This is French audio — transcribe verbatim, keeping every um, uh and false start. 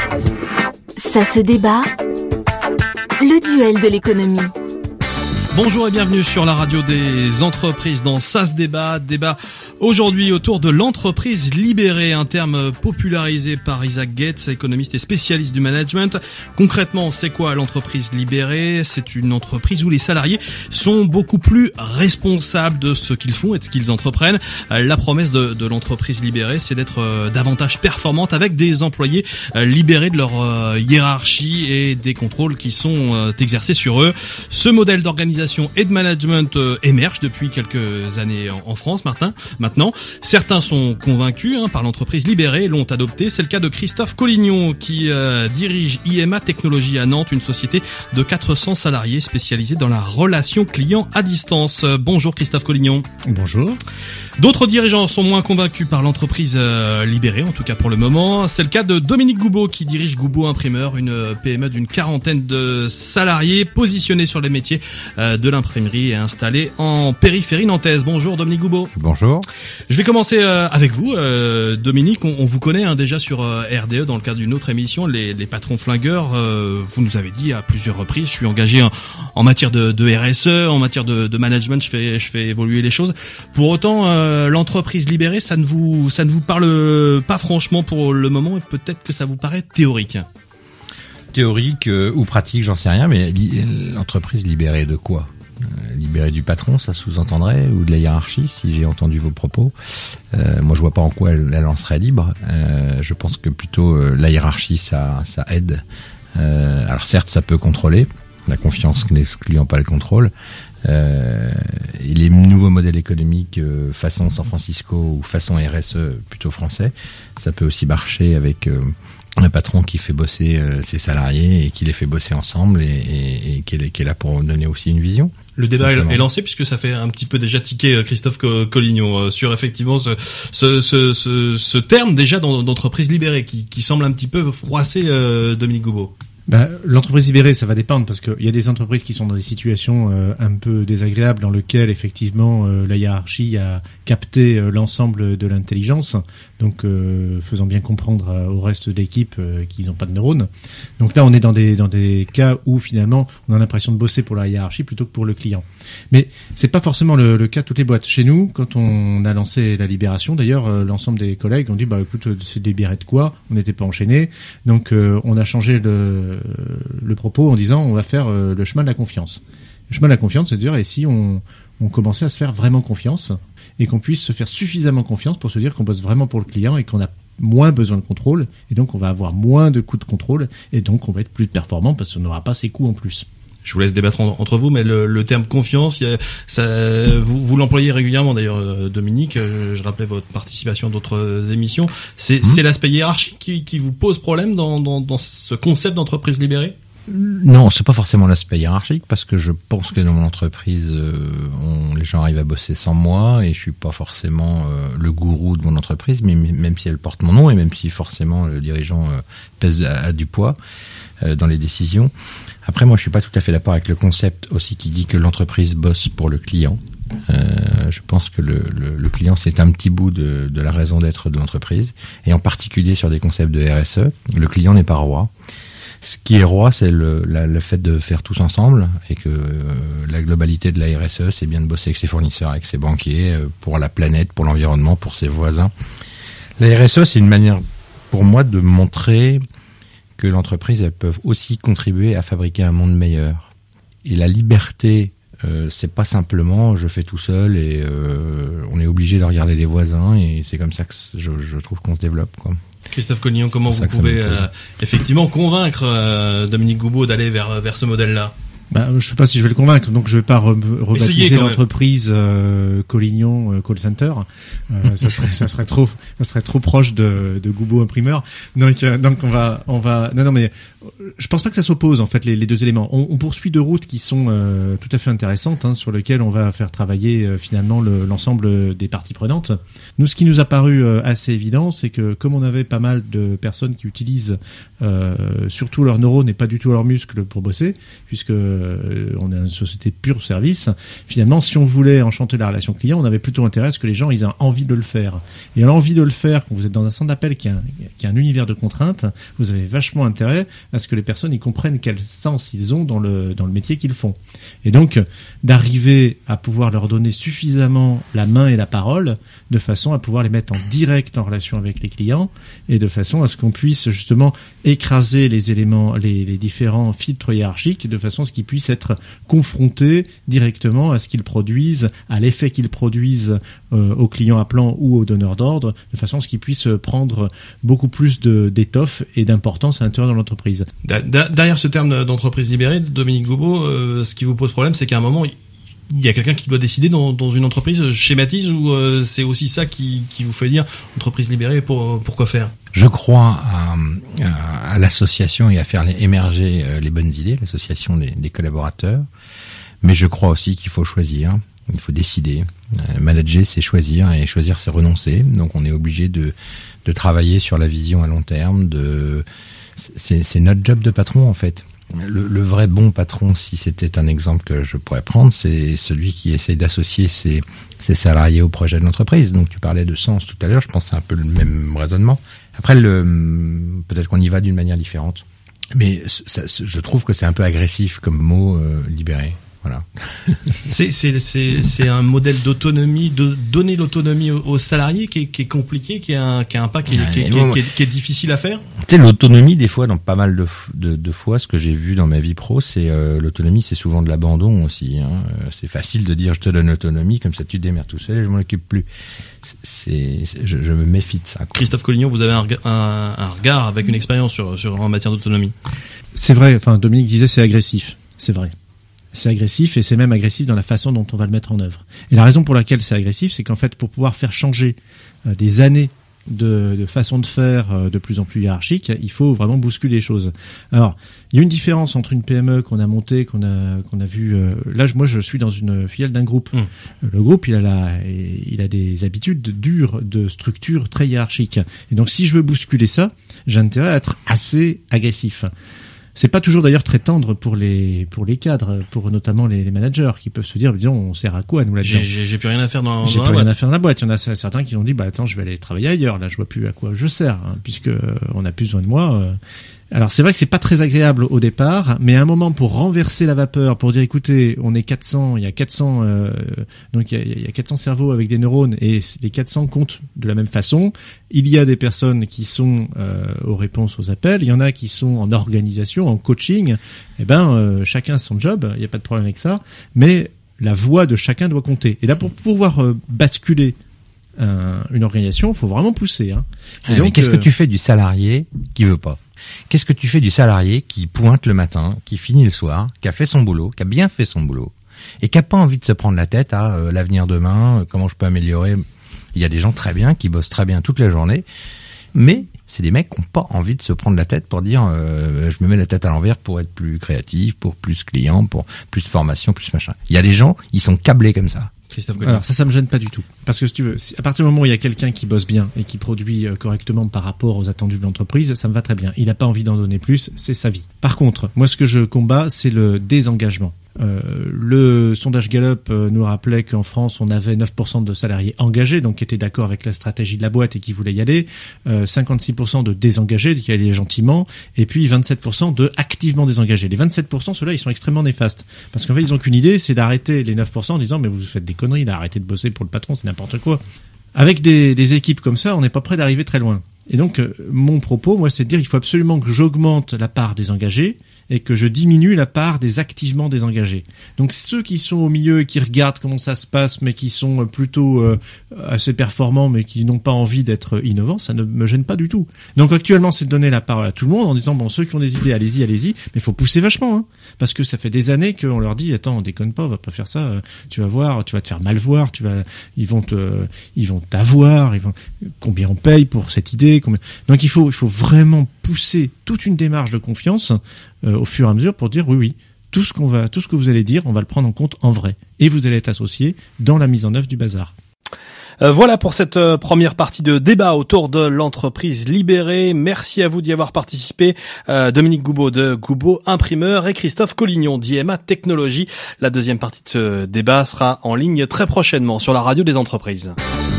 Ça se débat. Le duel de l'économie. Bonjour et bienvenue sur la radio des entreprises dans Ça se débat. Débat aujourd'hui autour de l'entreprise libérée, un terme popularisé par Isaac Getz, économiste et spécialiste du management. Concrètement, c'est quoi l'entreprise libérée ? C'est une entreprise où les salariés sont beaucoup plus responsables de ce qu'ils font et de ce qu'ils entreprennent. La promesse de, de l'entreprise libérée, c'est d'être davantage performante avec des employés libérés de leur hiérarchie et des contrôles qui sont exercés sur eux. Ce modèle d'organisation et de management euh, émerge depuis quelques années en, en France, Martin. Maintenant, certains sont convaincus hein, par l'entreprise libérée et l'ont adopté. C'est le cas de Christophe Collignon qui euh, dirige I M A Technologies à Nantes, une société de quatre cents salariés spécialisée dans la relation client à distance. Euh, bonjour Christophe Collignon. Bonjour. D'autres dirigeants sont moins convaincus par l'entreprise euh, libérée, en tout cas pour le moment. C'est le cas de Dominique Goubeau qui dirige Goubeau Imprimeur, une P M E d'une quarantaine de salariés positionnés sur les métiers euh, de l'imprimerie et installés en périphérie nantaise. Bonjour Dominique Goubeau. Bonjour. Je vais commencer euh, avec vous, euh, Dominique. On, on vous connaît hein, déjà sur euh, R D E dans le cadre d'une autre émission, les, les patrons flingueurs. Euh, vous nous avez dit à plusieurs reprises, je suis engagé en, en matière de, de R S E, en matière de, de management, je fais, je fais évoluer les choses. Pour autant, euh, l'entreprise libérée, ça ne vous, ça ne vous parle pas franchement pour le moment et peut-être que ça vous paraît théorique. Théorique euh, ou pratique, j'en sais rien, mais li- l'entreprise libérée de quoi ? euh, Libérée du patron, ça sous-entendrait, ou de la hiérarchie, si j'ai entendu vos propos. Euh, moi, je vois pas en quoi elle, elle en serait libre. Euh, je pense que plutôt euh, la hiérarchie, ça, ça aide. Euh, alors certes, ça peut contrôler. La confiance n'excluant pas le contrôle. Euh, et les nouveaux modèles économiques euh, façon San Francisco ou façon R S E plutôt français, ça peut aussi marcher avec euh, un patron qui fait bosser euh, ses salariés et qui les fait bosser ensemble et, et, et qui, est, qui est là pour donner aussi une vision. Le débat Simplement. est lancé puisque ça fait un petit peu déjà tiquer Christophe Collignon sur effectivement ce, ce, ce, ce, ce terme déjà d'entreprise libérée qui, qui semble un petit peu froisser euh, Dominique Goubeau. Ben, l'entreprise libérée, ça va dépendre parce qu'il y a des entreprises qui sont dans des situations euh, un peu désagréables dans lesquelles effectivement euh, la hiérarchie a capté euh, l'ensemble de l'intelligence, donc euh, faisant bien comprendre euh, au reste de l'équipe euh, qu'ils n'ont pas de neurones. Donc là, on est dans des dans des cas où finalement on a l'impression de bosser pour la hiérarchie plutôt que pour le client. Mais c'est pas forcément le, le cas de toutes les boîtes. Chez nous, quand on a lancé la libération, d'ailleurs, euh, l'ensemble des collègues ont dit bah écoute, c'est libéré de quoi ? On n'était pas enchaînés, donc euh, on a changé le le propos en disant on va faire euh, le chemin de la confiance. Le chemin de la confiance, c'est de dire et si on, on commençait à se faire vraiment confiance et qu'on puisse se faire suffisamment confiance pour se dire qu'on bosse vraiment pour le client et qu'on a moins besoin de contrôle et donc on va avoir moins de coûts de contrôle et donc on va être plus performant parce qu'on n'aura pas ces coûts en plus. Je vous laisse débattre en, entre vous, mais le, le terme confiance, il y a, ça, vous, vous l'employez régulièrement d'ailleurs, Dominique. Je, je rappelais votre participation à d'autres émissions. C'est, mmh. c'est l'aspect hiérarchique qui, qui vous pose problème dans, dans, dans ce concept d'entreprise libérée ? Non, c'est pas forcément l'aspect hiérarchique parce que je pense que dans mon entreprise, euh, on, les gens arrivent à bosser sans moi et je suis pas forcément euh, le gourou de mon entreprise, mais même si elle porte mon nom et même si forcément le dirigeant euh, pèse à, à du poids euh, dans les décisions. Après, moi, je suis pas tout à fait d'accord avec le concept aussi qui dit que l'entreprise bosse pour le client. Euh, je pense que le, le, le client, c'est un petit bout de, de la raison d'être de l'entreprise, et en particulier sur des concepts de R S E, le client n'est pas roi. Ce qui est roi, c'est le, la, le fait de faire tous ensemble, et que euh, la globalité de la R S E, c'est bien de bosser avec ses fournisseurs, avec ses banquiers, euh, pour la planète, pour l'environnement, pour ses voisins. La R S E, c'est une manière, pour moi, de montrer que l'entreprise, elles peuvent aussi contribuer à fabriquer un monde meilleur. Et la liberté, euh, c'est pas simplement je fais tout seul et euh, on est obligé de regarder les voisins et c'est comme ça que je, je trouve qu'on se développe, quoi. Christophe Collignon, comment vous pouvez euh, effectivement convaincre euh, Dominique Goubeau d'aller vers vers ce modèle-là ? Bah, je sais pas si je vais le convaincre, donc je vais pas re- rebaptiser l'entreprise euh, Collignon euh, Call Center. Euh, ça serait, ça serait trop, ça serait trop proche de, de Goubeau Imprimeur. Donc, euh, donc on va, on va. Non, non, mais je pense pas que ça s'oppose en fait les, les deux éléments. On, on poursuit deux routes qui sont euh, tout à fait intéressantes, hein, sur lesquelles on va faire travailler euh, finalement le, l'ensemble des parties prenantes. Nous, ce qui nous a paru euh, assez évident, c'est que comme on avait pas mal de personnes qui utilisent euh, surtout leurs neurones et pas du tout leurs muscles pour bosser, puisque euh, on est une société pure service. Finalement, si on voulait enchanter la relation client, on avait plutôt intérêt à ce que les gens ils aient envie de le faire. Et l'envie de le faire, quand vous êtes dans un centre d'appel qui a, un, qui a un univers de contraintes, vous avez vachement intérêt à ce que les personnes ils comprennent quel sens ils ont dans le dans le métier qu'ils font. Et donc d'arriver à pouvoir leur donner suffisamment la main et la parole, de façon à pouvoir les mettre en direct en relation avec les clients, et de façon à ce qu'on puisse justement écraser les éléments, les, les différents filtres hiérarchiques, de façon à ce qu'ils puissent être confrontés directement à ce qu'ils produisent, à l'effet qu'ils produisent euh, aux clients appelants ou aux donneurs d'ordre, de façon à ce qu'ils puissent prendre beaucoup plus de, d'étoffe et d'importance à l'intérieur de l'entreprise. Derrière ce terme d'entreprise libérée, Dominique Goubeau, euh, ce qui vous pose problème, c'est qu'à un moment, il y a quelqu'un qui doit décider dans, dans une entreprise. Je schématise, ou euh, c'est aussi ça qui, qui vous fait dire entreprise libérée, pour, pour quoi faire? Je crois à, à, à l'association et à faire les, émerger les bonnes idées, l'association des, des collaborateurs. Mais je crois aussi qu'il faut choisir, il faut décider. Euh, manager, c'est choisir, et choisir, c'est renoncer. Donc on est obligé de, de travailler sur la vision à long terme. De, c'est, c'est notre job de patron en fait. Le, le vrai bon patron, si c'était un exemple que je pourrais prendre, c'est celui qui essaye d'associer ses, ses salariés au projet de l'entreprise. Donc tu parlais de sens tout à l'heure, je pense que c'est un peu le même raisonnement. Après, le, peut-être qu'on y va d'une manière différente, mais ça, je trouve que c'est un peu agressif comme mot, euh, libéré. Voilà. c'est, c'est, c'est, c'est un modèle d'autonomie, de donner l'autonomie aux, aux salariés qui est, qui est compliqué, qui a un, qui a un pas qui est, qui est, qui est, qui est, qui est difficile à faire. Tu sais, l'autonomie, des fois, dans pas mal de, de, de fois, ce que j'ai vu dans ma vie pro, c'est euh, l'autonomie, c'est souvent de l'abandon aussi. Hein. C'est facile de dire je te donne l'autonomie, comme ça tu te démerdes tout seul et je m'en occupe plus. C'est, c'est je, je me méfie de ça, quoi. Christophe Collignon, vous avez un, un, un regard avec une expérience sur, sur en matière d'autonomie. C'est vrai. Enfin, Dominique disait c'est agressif. C'est vrai. C'est agressif, et c'est même agressif dans la façon dont on va le mettre en œuvre. Et la raison pour laquelle c'est agressif, c'est qu'en fait, pour pouvoir faire changer euh, des années de, de façon de faire euh, de plus en plus hiérarchique, il faut vraiment bousculer les choses. Alors, il y a une différence entre une P M E qu'on a montée, qu'on a qu'on a vu. Euh, là, moi, je suis dans une filiale d'un groupe. Mmh. Le groupe, il a la, il a des habitudes dures de structure très hiérarchique. Et donc, si je veux bousculer ça, j'ai intérêt à être assez agressif. C'est pas toujours d'ailleurs très tendre pour les pour les cadres, pour notamment les, les managers qui peuvent se dire, disons, on sert à quoi nous là-dedans ? J'ai, j'ai plus rien à faire dans, j'ai dans plus la rien boîte. à faire dans la boîte. Il y en a certains qui ont dit, bah attends, je vais aller travailler ailleurs. Là, je vois plus à quoi je sers, hein, puisque on a plus besoin de moi. Alors c'est vrai que c'est pas très agréable au départ, mais à un moment pour renverser la vapeur, pour dire écoutez, on est quatre cents, il y a quatre cents, euh, donc il y a, il y a quatre cents cerveaux avec des neurones et les quatre cents comptent de la même façon. Il y a des personnes qui sont euh, aux réponses aux appels, il y en a qui sont en organisation, en coaching. Eh ben euh, chacun son job, il n'y a pas de problème avec ça, mais la voix de chacun doit compter. Et là pour pouvoir euh, basculer un, une organisation, il faut vraiment pousser. Hein. Et ah, donc, mais qu'est-ce euh, que tu fais du salarié qui veut pas ? Qu'est-ce que tu fais du salarié qui pointe le matin, qui finit le soir, qui a fait son boulot, qui a bien fait son boulot, et qui a pas envie de se prendre la tête à euh, l'avenir demain, euh, comment je peux améliorer ? Il y a des gens très bien, qui bossent très bien toute la journée, mais c'est des mecs qui n'ont pas envie de se prendre la tête pour dire euh, je me mets la tête à l'envers pour être plus créatif, pour plus client, pour plus de formation, plus machin. Il y a des gens, ils sont câblés comme ça. Christophe Alors ça, ça me gêne pas du tout. Parce que si tu veux, à partir du moment où il y a quelqu'un qui bosse bien et qui produit correctement par rapport aux attendus de l'entreprise, ça me va très bien. Il n'a pas envie d'en donner plus, c'est sa vie. Par contre, moi ce que je combats, c'est le désengagement. Euh, le sondage Gallup euh, nous rappelait qu'en France, on avait neuf pour cent de salariés engagés, donc qui étaient d'accord avec la stratégie de la boîte et qui voulaient y aller, euh, cinquante-six pour cent de désengagés, qui allaient gentiment, et puis vingt-sept pour cent de activement désengagés. Les vingt-sept pour cent, ceux-là, ils sont extrêmement néfastes. Parce qu'en fait, ils ont qu'une idée, c'est d'arrêter les neuf pour cent en disant, mais vous faites des conneries, là, arrêtez de bosser pour le patron, c'est n'importe quoi. Avec des, des équipes comme ça, on n'est pas prêt d'arriver très loin. Et donc, euh, mon propos, moi, c'est de dire, il faut absolument que j'augmente la part des engagés et que je diminue la part des activement désengagés. Donc, ceux qui sont au milieu et qui regardent comment ça se passe, mais qui sont plutôt euh, assez performants, mais qui n'ont pas envie d'être innovants, ça ne me gêne pas du tout. Donc, actuellement, c'est de donner la parole à tout le monde en disant, bon, ceux qui ont des idées, allez-y, allez-y, mais il faut pousser vachement, hein, parce que ça fait des années qu'on leur dit, attends, on déconne pas, on va pas faire ça, euh, tu vas voir, tu vas te faire mal voir, tu vas, ils vont te, ils vont t'avoir, ils vont, combien on paye pour cette idée, combien... Donc, il faut, il faut vraiment pousser toute une démarche de confiance euh, au fur et à mesure pour dire oui, oui, tout ce qu'on va, tout ce que vous allez dire, on va le prendre en compte en vrai. Et vous allez être associé dans la mise en œuvre du bazar. Euh, voilà pour cette euh, première partie de débat autour de l'entreprise libérée. Merci à vous d'y avoir participé. Euh, Dominique Goubeau de Goubeau Imprimeur et Christophe Collignon d'I M A Technologies. La deuxième partie de ce débat sera en ligne très prochainement sur la radio des entreprises.